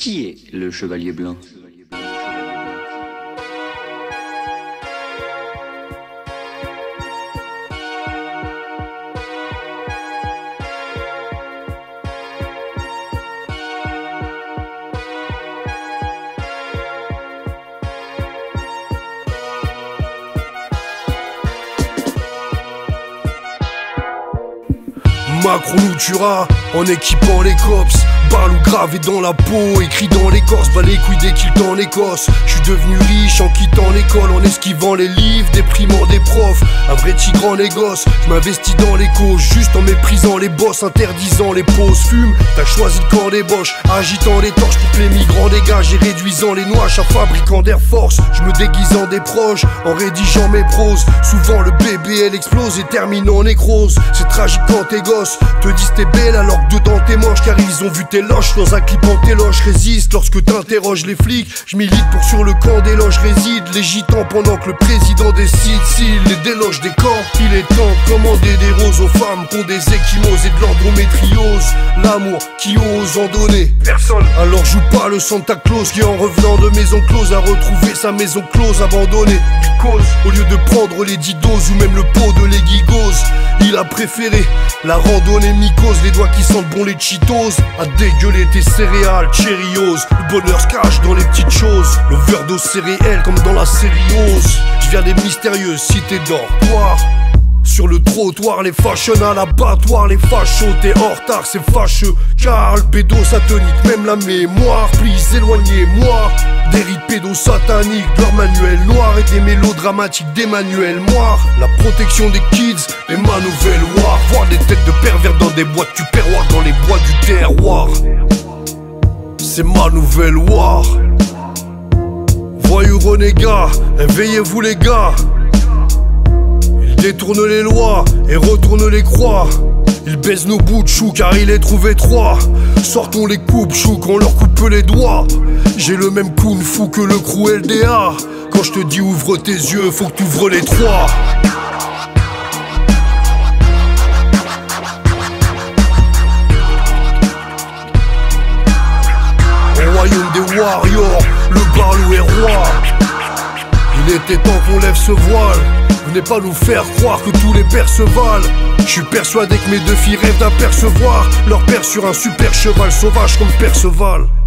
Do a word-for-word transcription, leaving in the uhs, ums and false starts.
Qui est le chevalier blanc ? Macron nous tuera en équipant les cops. Balou gravé dans la peau, écrit dans l'écorce. Bas les couilles des kills en Écosse. J'suis devenu riche en quittant l'école, en esquivant les livres, déprimant des profs. Un vrai tigre en négoce, j'm'investis dans les causes, juste en méprisant les boss, interdisant les pauses. Fume, t'as choisi le camp des boches, agitant les torches pour que les migrants dégagent et réduisant les noix à fabricant d'Air Force. J'me déguise en des proches, en rédigeant mes proses. Souvent le bébé elle explose et termine en nécrose. C'est tragique quand tes gosses te disent t'es belle alors que dedans t'es moche, car ils ont vu tes loches dans un clip en téloche. Résiste lorsque t'interroges les flics. J'milite pour sur le camp des loges réside les gitans pendant que le président décide s'il les déloge des camps. Il est temps de commander des roses aux femmes qui ont des échymoses et de l'endométriose. L'amour qui ose en donner personne. Alors joue pas le Santa Claus qui en revenant de maison close a retrouvé sa maison close abandonnée. Cause, au lieu de prendre les dix doses ou même le pot de l'égigose, il a préféré la randonnée mycose. Les doigts qui sentent bon les Cheetos, à dégueuler tes céréales Cheerios. Le bonheur se cache dans les petites choses, l'overdose c'est réel comme dans la série Oz. Je viens des mystérieuses cités dortoirs. Sur le trottoir, les fashion à l'abattoir, les fachos, t'es en retard, c'est fâcheux. Carl, pédo satanique, même la mémoire, please éloignez-moi des rites pédosataniques, de leur manuel noir et des mélodramatiques des manuels noirs. La protection des kids est ma nouvelle war. Voir des têtes de pervers dans des boîtes du perroir, dans les bois du terroir, c'est ma nouvelle war. Voyous renégats, éveillez-vous les gars. Détourne les lois et retourne les croix. Il baise nos bouts de chou car il est trouvé trois. Sortons les coupes chou qu'on leur coupe les doigts. J'ai le même kung fu que le crew L D A. Quand je te dis ouvre tes yeux, faut que t'ouvres les trois. Au royaume des warriors, le Balou est roi. Il était temps qu'on lève ce voile. Venez pas nous faire croire que tous les pères se valent. Je suis persuadé que mes deux filles rêvent d'apercevoir leur père sur un super cheval sauvage comme Perceval.